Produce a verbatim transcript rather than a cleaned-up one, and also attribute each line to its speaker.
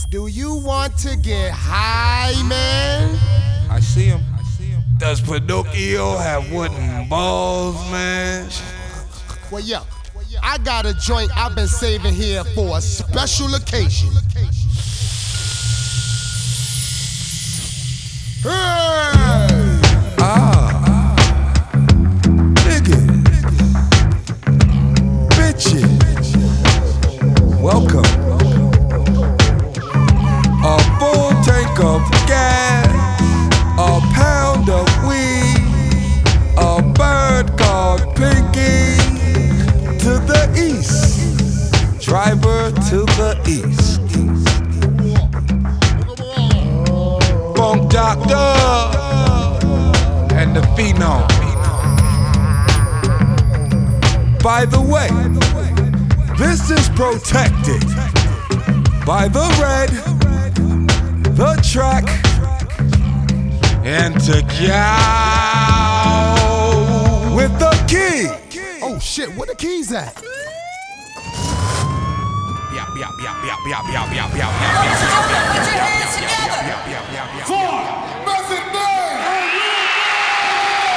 Speaker 1: Do you want to get high, man?
Speaker 2: I see him. I see him.
Speaker 3: Does Pinocchio have wooden balls, man?
Speaker 1: Well, yo, I got a joint I've been saving here for a special occasion. Hey!
Speaker 2: Ah, nigga, bitches, welcome. A full tank of gas, a pound of weed, a bird called Pinky. To the east, driver to the east. Funk Doctor and the Phenom. By the way, this is protected by the red, the track, and to cow with the key.
Speaker 1: Oh shit, where the keys at?
Speaker 3: Bia, bia, bia, bia, bia, bia, bia, bia, bia, bia, bia.